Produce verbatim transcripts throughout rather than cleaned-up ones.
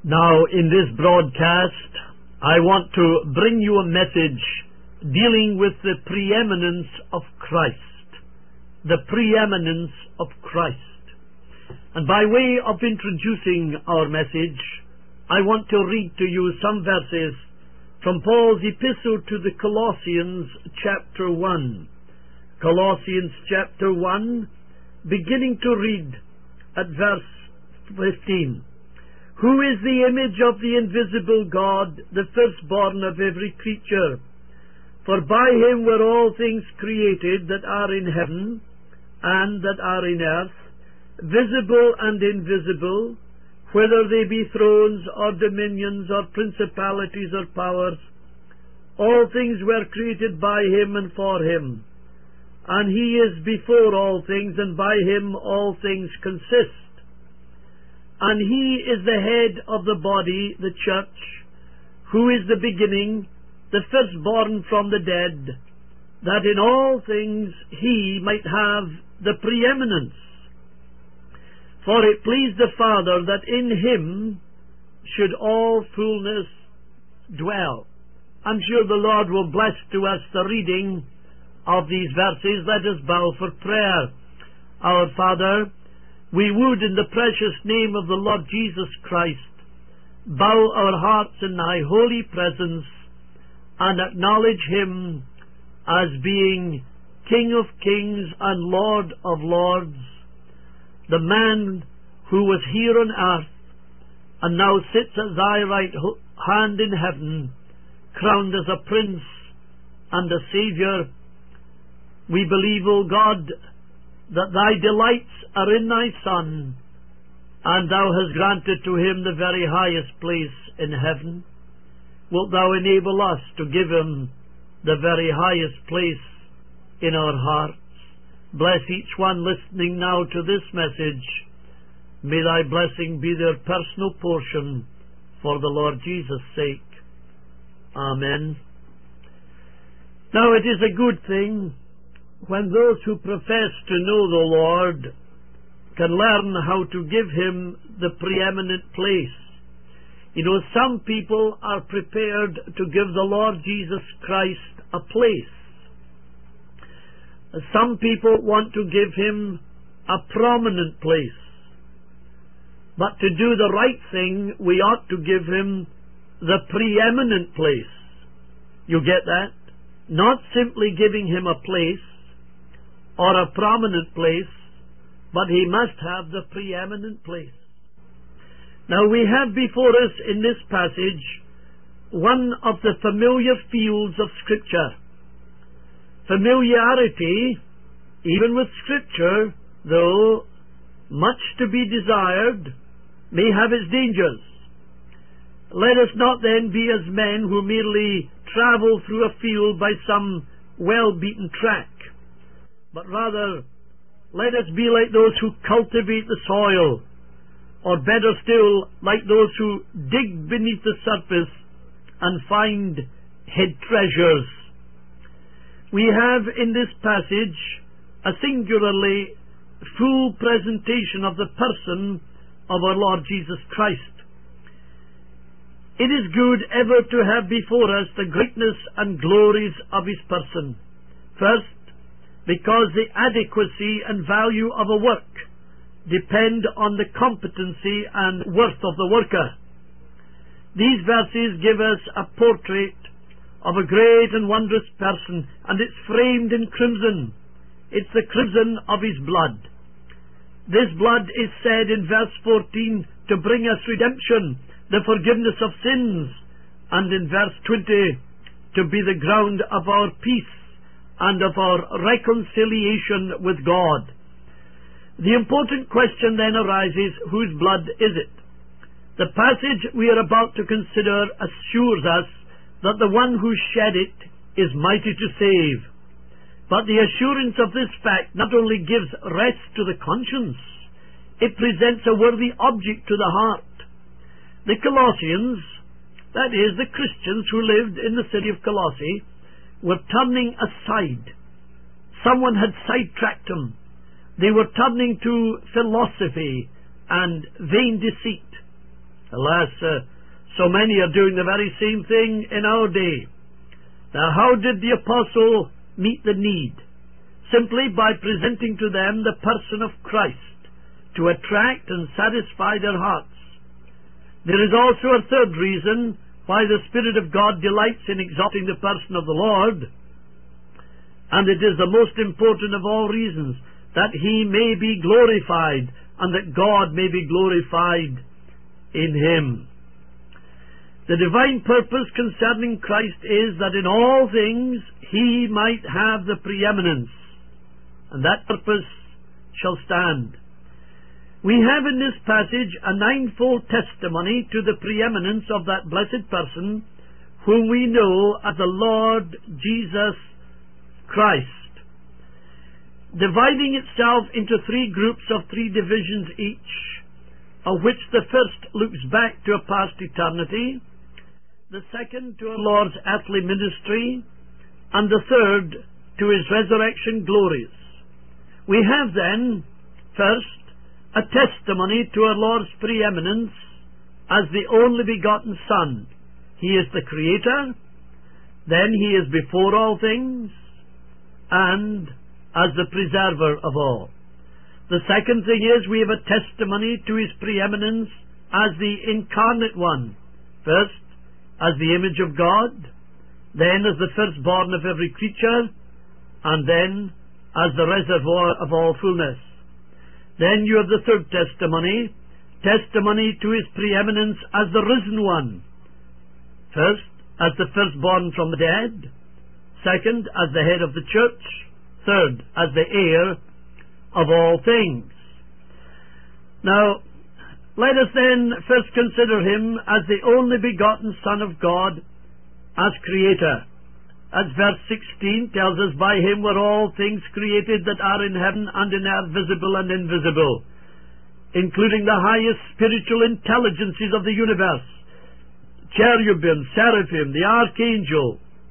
Now, in this broadcast, I want to bring you a message dealing with the preeminence of Christ. The preeminence of Christ. And by way of introducing our message, I want to read to you some verses from Paul's epistle to the Colossians, chapter one. Colossians chapter one, beginning to read at verse fifteen. Who is the image of the invisible God, the firstborn of every creature? For by him were all things created that are in heaven and that are in earth, visible and invisible, whether they be thrones or dominions or principalities or powers. All things were created by him and for him. And he is before all things, and by him all things consist. And he is the head of the body, the church, who is the beginning, the firstborn from the dead, that in all things he might have the preeminence. For it pleased the Father that in him should all fullness dwell. I'm sure the Lord will bless to us the reading of these verses. Let us bow for prayer. Our Father, we would, in the precious name of the Lord Jesus Christ, bow our hearts in thy holy presence and acknowledge him as being King of kings and Lord of lords, the man who was here on earth and now sits at thy right hand in heaven, crowned as a prince and a Saviour. We believe, O God, that thy delights are in thy Son, and thou hast granted to him the very highest place in heaven. Wilt thou enable us to give him the very highest place in our hearts? Bless each one listening now to this message. May thy blessing be their personal portion for the Lord Jesus' sake. Amen. Now it is a good thing when those who profess to know the Lord can learn how to give him the preeminent place. You know, some people are prepared to give the Lord Jesus Christ a place. Some people want to give him a prominent place. But to do the right thing, we ought to give him the preeminent place. You get that? Not simply giving him a place or a prominent place, but he must have the preeminent place. Now we have before us in this passage one of the familiar fields of Scripture. Familiarity, even with Scripture, though much to be desired, may have its dangers. Let us not then be as men who merely travel through a field by some well-beaten track, but rather let us be like those who cultivate the soil, or better still, like those who dig beneath the surface and find hid treasures. We have in this passage a singularly full presentation of the person of our Lord Jesus Christ. It is good ever to have before us the greatness and glories of his person. First, because the adequacy and value of a work depend on the competency and worth of the worker. These verses give us a portrait of a great and wondrous person, and it's framed in crimson. It's the crimson of his blood. This blood is said in verse fourteen to bring us redemption, the forgiveness of sins, and in verse twenty to be the ground of our peace and of our reconciliation with God. The important question then arises, whose blood is it? The passage we are about to consider assures us that the one who shed it is mighty to save. But the assurance of this fact not only gives rest to the conscience, it presents a worthy object to the heart. The Colossians, that is, the Christians who lived in the city of Colossae, were turning aside. Someone had sidetracked them. They were turning to philosophy and vain deceit. Alas, uh, so many are doing the very same thing in our day. Now, how did the apostle meet the need? Simply by presenting to them the person of Christ to attract and satisfy their hearts. There is also a third reason why the Spirit of God delights in exalting the person of the Lord, and it is the most important of all reasons, that He may be glorified and that God may be glorified in Him. The divine purpose concerning Christ is that in all things He might have the preeminence, and that purpose shall stand. We have in this passage a ninefold testimony to the preeminence of that blessed person whom we know as the Lord Jesus Christ, dividing itself into three groups of three divisions each, of which the first looks back to a past eternity, the second to our Lord's earthly ministry, and the third to His resurrection glories. We have then, first, a testimony to our Lord's preeminence as the only begotten Son. He is the Creator, then He is before all things, and as the preserver of all. The second thing is we have a testimony to His preeminence as the incarnate one. First, as the image of God, then as the firstborn of every creature, and then as the reservoir of all fullness. Then you have the third testimony, testimony to His preeminence as the risen one. First, as the firstborn from the dead. Second, as the head of the church. Third, as the heir of all things. Now, let us then first consider Him as the only begotten Son of God, as Creator. As verse sixteen tells us, by Him were all things created that are in heaven and in earth, visible and invisible, including the highest spiritual intelligences of the universe, cherubim, seraphim, the archangel,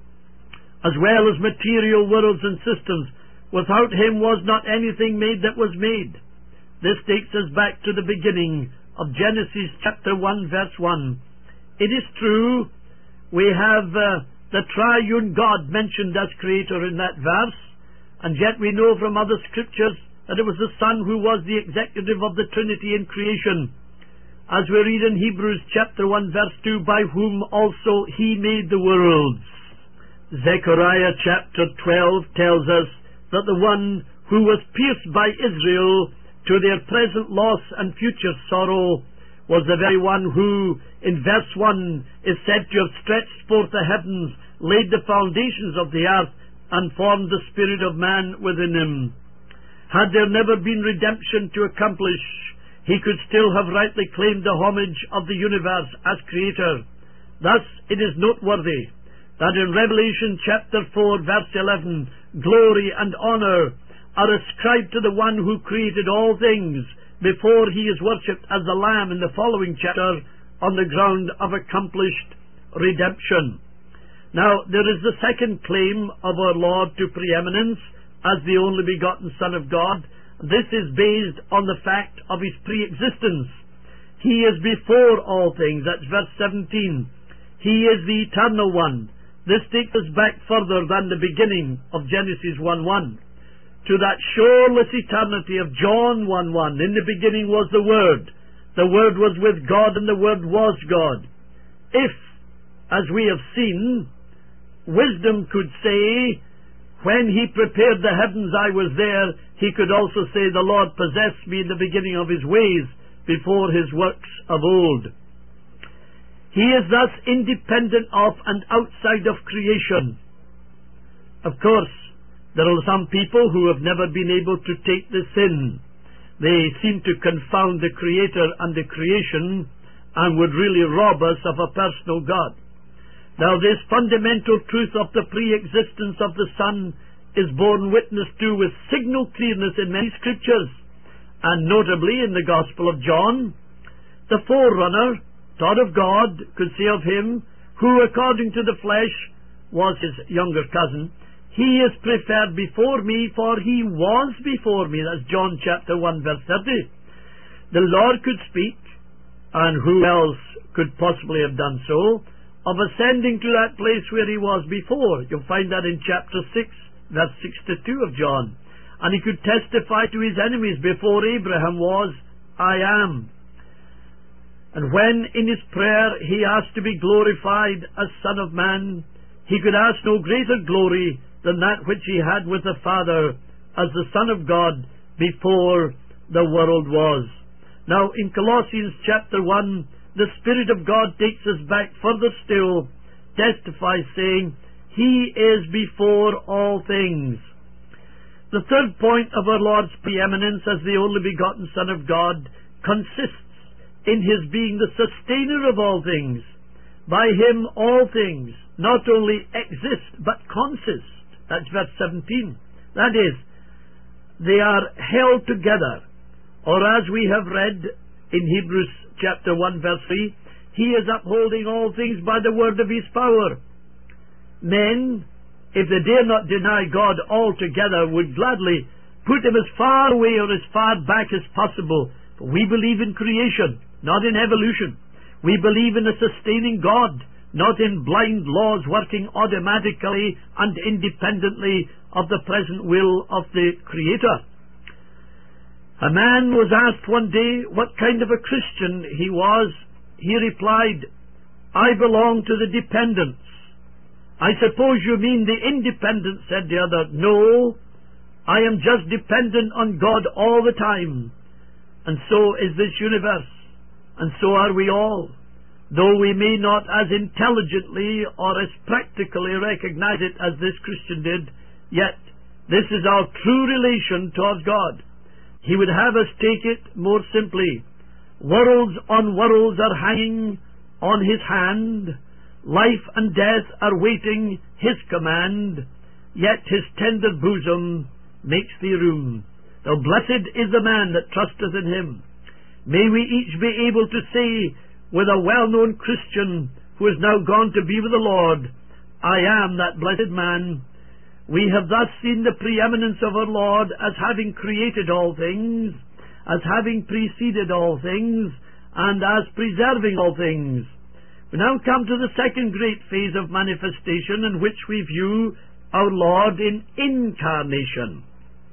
as well as material worlds and systems. Without Him was not anything made that was made. This takes us back to the beginning of Genesis chapter one, verse one. It is true, we have uh, the triune God mentioned as Creator in that verse, and yet we know from other scriptures that it was the Son who was the executive of the Trinity in creation. As we read in Hebrews chapter one, verse two, by whom also He made the worlds. Zechariah chapter twelve tells us that the one who was pierced by Israel to their present loss and future sorrow was the very one who, in verse one, is said to have stretched forth the heavens, laid the foundations of the earth, and formed the spirit of man within him. Had there never been redemption to accomplish, He could still have rightly claimed the homage of the universe as Creator. Thus it is noteworthy that in Revelation chapter four, verse eleven, glory and honour are ascribed to the one who created all things, before He is worshipped as the Lamb in the following chapter, on the ground of accomplished redemption. Now, there is the second claim of our Lord to preeminence as the only begotten Son of God. This is based on the fact of His pre-existence. He is before all things. That's verse seventeen. He is the eternal one. This takes us back further than the beginning of Genesis one one. To that shoreless eternity of John one one. In the beginning was the Word. The Word was with God, and the Word was God. If, as we have seen, wisdom could say, when He prepared the heavens I was there, He could also say, the Lord possessed me in the beginning of His ways, before His works of old. He is thus independent of and outside of creation. Of course, there are some people who have never been able to take this in. They seem to confound the Creator and the creation, and would really rob us of a personal God. Now, this fundamental truth of the pre-existence of the Son is borne witness to with signal clearness in many scriptures, and notably in the Gospel of John. The forerunner, taught of God, could say of Him, who according to the flesh was His younger cousin, He is preferred before me, for He was before me. That's John chapter one, verse thirty. The Lord could speak, and who else could possibly have done so, of ascending to that place where he was before. You'll find that in chapter six, verse sixty-two of John. And he could testify to his enemies before Abraham was, I am. And when in his prayer he asked to be glorified as Son of Man, he could ask no greater glory than that which he had with the Father as the Son of God before the world was. Now in Colossians chapter one, the Spirit of God takes us back further still, testifies saying, He is before all things. The third point of our Lord's preeminence as the only begotten Son of God consists in His being the sustainer of all things. By Him all things not only exist but consist. That's verse seventeen. That is, they are held together. Or as we have read in Hebrews chapter one verse three, He is upholding all things by the word of His power. Men, if they dare not deny God altogether, would gladly put Him as far away or as far back as possible. For we believe in creation, not in evolution. We believe in a sustaining God, not in blind laws working automatically and independently of the present will of the Creator. A man was asked one day what kind of a Christian he was. He replied, I belong to the dependents. I suppose you mean the independents, said the other. No, I am just dependent on God all the time. And so is this universe, and so are we all. Though we may not as intelligently or as practically recognize it as this Christian did, yet this is our true relation towards God. He would have us take it more simply. Worlds on worlds are hanging on His hand. Life and death are waiting His command. Yet His tender bosom makes thee room. Though blessed is the man that trusteth in Him. May we each be able to say with a well-known Christian who is now gone to be with the Lord, I am that blessed man. We have thus seen the preeminence of our Lord as having created all things, as having preceded all things, and as preserving all things. We now come to the second great phase of manifestation in which we view our Lord in incarnation.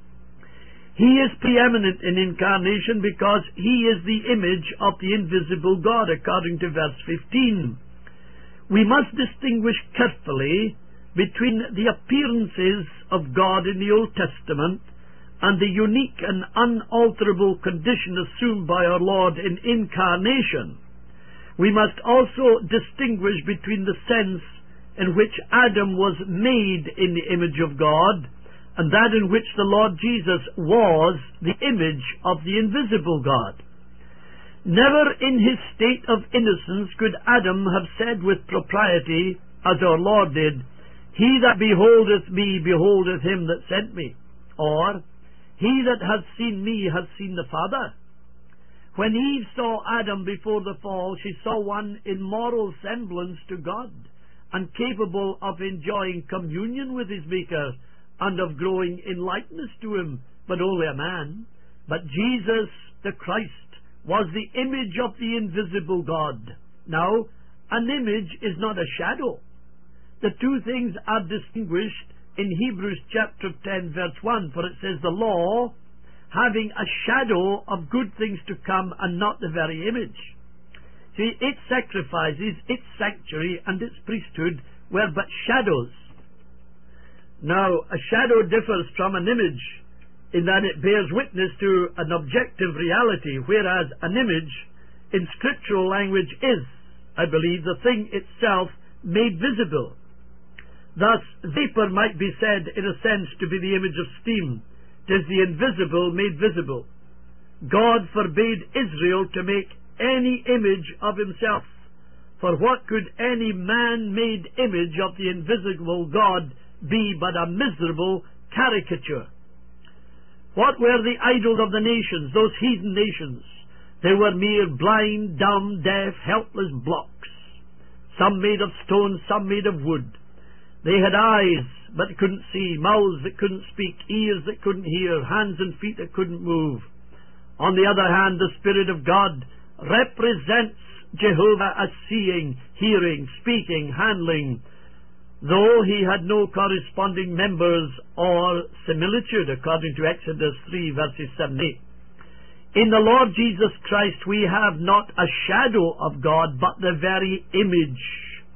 He is preeminent in incarnation because He is the image of the invisible God, according to verse fifteen. We must distinguish carefully between the appearances of God in the Old Testament and the unique and unalterable condition assumed by our Lord in incarnation. We must also distinguish between the sense in which Adam was made in the image of God and that in which the Lord Jesus was the image of the invisible God. Never in his state of innocence could Adam have said with propriety, as our Lord did, He that beholdeth me, beholdeth Him that sent me. Or, He that hath seen me hath seen the Father. When Eve saw Adam before the fall, she saw one in moral semblance to God, and capable of enjoying communion with his Maker, and of growing in likeness to Him, but only a man. But Jesus, the Christ, was the image of the invisible God. Now, an image is not a shadow. The two things are distinguished in Hebrews chapter ten verse one, for it says the law having a shadow of good things to come and not the very image. See, its sacrifices, its sanctuary and its priesthood were but shadows. Now, a shadow differs from an image in that it bears witness to an objective reality, whereas an image in scriptural language is, I believe, the thing itself made visible. Thus, vapor might be said, in a sense, to be the image of steam. It is the invisible made visible. God forbade Israel to make any image of Himself. For what could any man-made image of the invisible God be but a miserable caricature? What were the idols of the nations, those heathen nations? They were mere blind, dumb, deaf, helpless blocks. Some made of stone, some made of wood. They had eyes but couldn't see, mouths that couldn't speak, ears that couldn't hear, hands and feet that couldn't move. On the other hand, the Spirit of God represents Jehovah as seeing, hearing, speaking, handling, though he had no corresponding members or similitude, according to Exodus three, verses seven and eight. In the Lord Jesus Christ we have not a shadow of God, but the very image.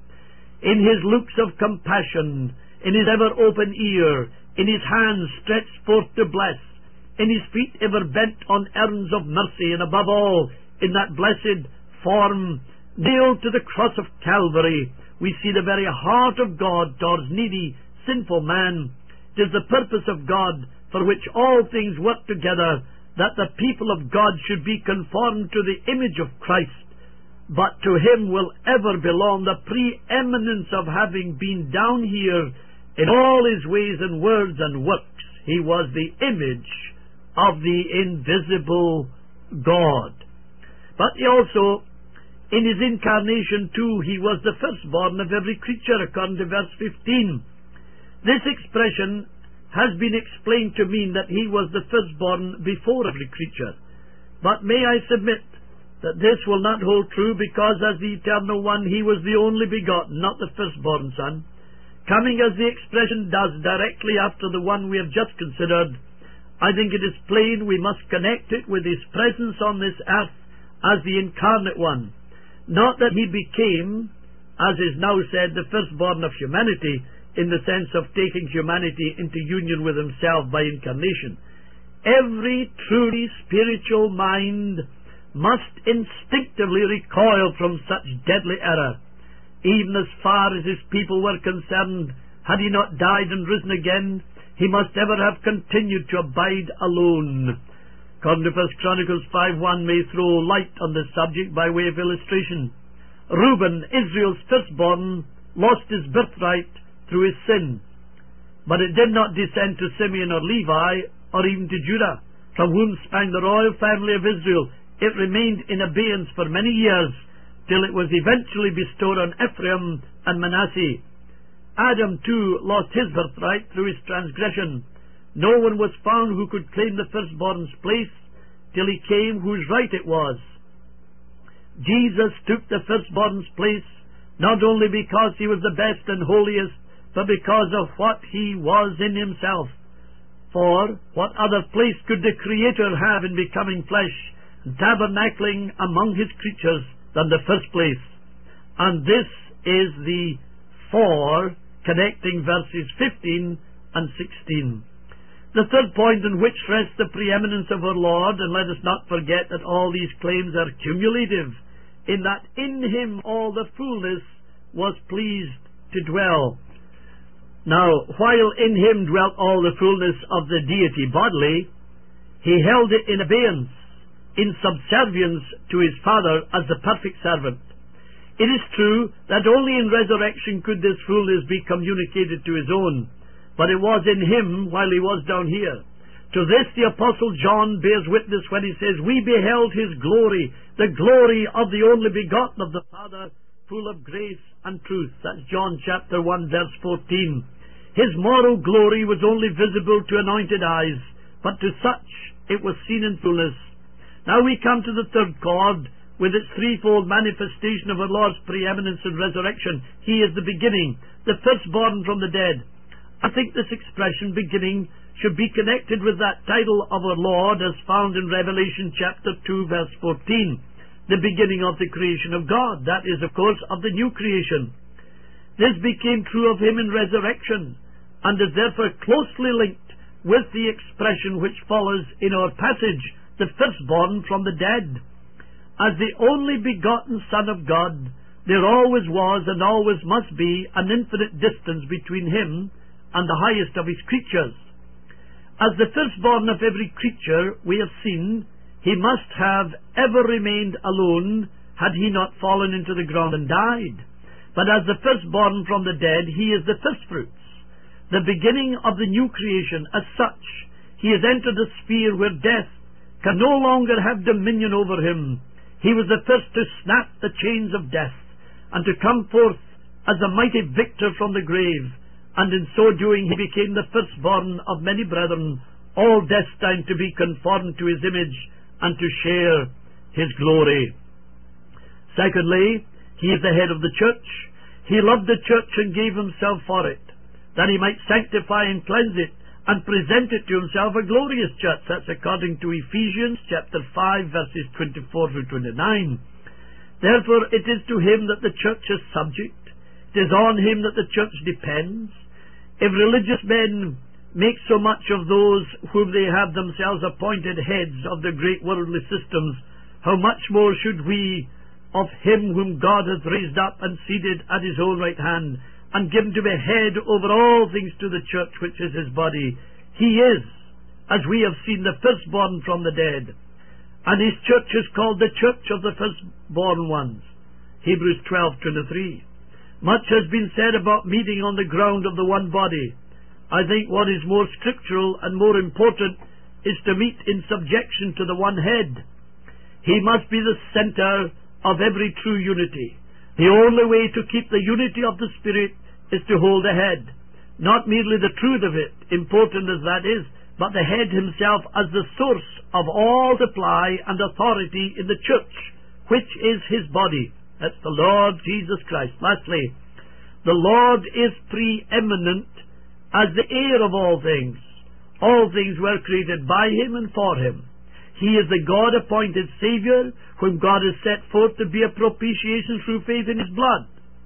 In his looks of compassion, in his ever-open ear, in his hands stretched forth to bless, in his feet ever bent on errands of mercy, and above all, in that blessed form nailed to the cross of Calvary, we see the very heart of God towards needy, sinful man. It is the purpose of God for which all things work together, that the people of God should be conformed to the image of Christ. But to him will ever belong the preeminence of having been down here in all his ways and words and works. He was the image of the invisible God. But he also, in his incarnation too, he was the firstborn of every creature, according to verse fifteen. This expression has been explained to mean that he was the firstborn before every creature. But may I submit that this will not hold true, because as the Eternal One he was the only begotten, not the firstborn Son. Coming, as the expression does, directly after the one we have just considered, I think it is plain we must connect it with his presence on this earth as the incarnate one. Not that he became, as is now said, the firstborn of humanity, in the sense of taking humanity into union with himself by incarnation. Every truly spiritual mind must instinctively recoil from such deadly error. Even as far as his people were concerned, had he not died and risen again, he must ever have continued to abide alone. According to First Chronicles five one may throw light on this subject by way of illustration. Reuben, Israel's firstborn, lost his birthright through his sin, but it did not descend to Simeon or Levi or even to Judah, from whom sprang the royal family of Israel. It remained in abeyance for many years, till it was eventually bestowed on Ephraim and Manasseh. Adam too lost his birthright through his transgression. No one was found who could claim the firstborn's place till he came whose right it was. Jesus took the firstborn's place, not only because he was the best and holiest, but because of what he was in himself. For what other place could the Creator have in becoming flesh and tabernacling among his creatures than the first place? And this is the for connecting verses fifteen and sixteen. The third point in which rests the preeminence of our Lord, and let us not forget that all these claims are cumulative, in that in him all the fullness was pleased to dwell. Now, while in him dwelt all the fullness of the deity bodily, he held it in abeyance, in subservience to his Father as the perfect servant. It is true that only in resurrection could this fullness be communicated to his own, but it was in him while he was down here. To this the Apostle John bears witness when he says, "We beheld his glory, the glory of the only begotten of the Father, full of grace and truth." That's John chapter one, verse fourteen. His moral glory was only visible to anointed eyes, but to such it was seen in fullness. Now we come to the third chord, with its threefold manifestation of our Lord's preeminence and resurrection. He is the beginning, the firstborn from the dead. I think this expression, beginning, should be connected with that title of our Lord as found in Revelation chapter two, verse fourteen, the beginning of the creation of God. That is, of course, of the new creation. This became true of him in resurrection, and is therefore closely linked with the expression which follows in our passage, the firstborn from the dead. As the only begotten Son of God, there always was and always must be an infinite distance between him and the highest of his creatures. As the firstborn of every creature, we have seen, he must have ever remained alone had he not fallen into the ground and died. But as the firstborn from the dead, he is the firstfruits, the beginning of the new creation. As such, he has entered a sphere where death can no longer have dominion over him. He was the first to snap the chains of death, and to come forth as a mighty victor from the grave, and in so doing he became the firstborn of many brethren, all destined to be conformed to his image and to share his glory. Secondly, he is the head of the church. He loved the church and gave himself for it, that he might sanctify and cleanse it, and present it to himself a glorious church. That's according to Ephesians chapter five, verses twenty-four through twenty-nine. Therefore it is to him that the church is subject. It is on him that the church depends. If religious men make so much of those whom they have themselves appointed heads of the great worldly systems, how much more should we of him whom God hath raised up and seated at his own right hand, and given to be head over all things to the church, which is his body. He is, as we have seen, the firstborn from the dead, and his church is called the church of the firstborn ones. Hebrews twelve twenty-three. Much has been said about meeting on the ground of the one body. I think what is more scriptural and more important is to meet in subjection to the one head. He must be the center of every true unity. The only way to keep the unity of the Spirit is to hold the head. Not merely the truth of it, important as that is, but the head himself as the source of all supply and authority in the church, which is his body. That's the Lord Jesus Christ. Lastly, the Lord is preeminent as the heir of all things. All things were created by him and for him. He is the God-appointed Savior, whom God has set forth to be a propitiation through faith in his blood.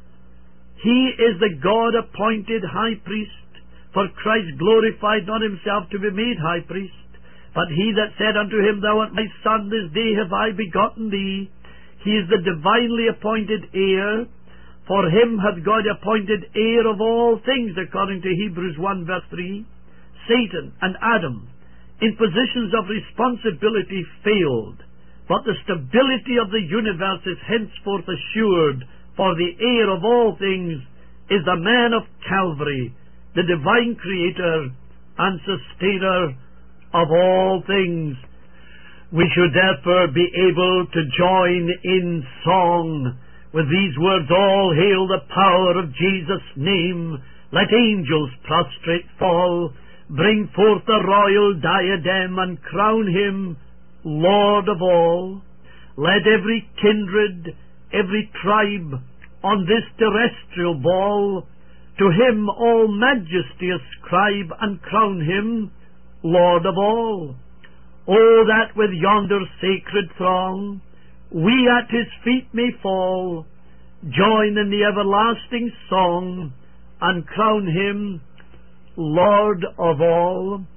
He is the God-appointed High Priest, for Christ glorified not himself to be made High Priest, but he that said unto him, Thou art my Son, this day have I begotten thee. He is the divinely appointed heir, for him hath God appointed heir of all things, according to Hebrews one verse three. Satan and Adam, in positions of responsibility, failed, but the stability of the universe is henceforth assured, for the heir of all things is the man of Calvary, the divine creator and sustainer of all things. We should therefore be able to join in song with these words, All hail the power of Jesus' name, let angels prostrate fall, bring forth the royal diadem and crown him Lord of all. Let every kindred, every tribe on this terrestrial ball to him all majesty ascribe and crown him Lord of all. Oh, that with yonder sacred throng we at his feet may fall, join in the everlasting song, and crown him Lord of all.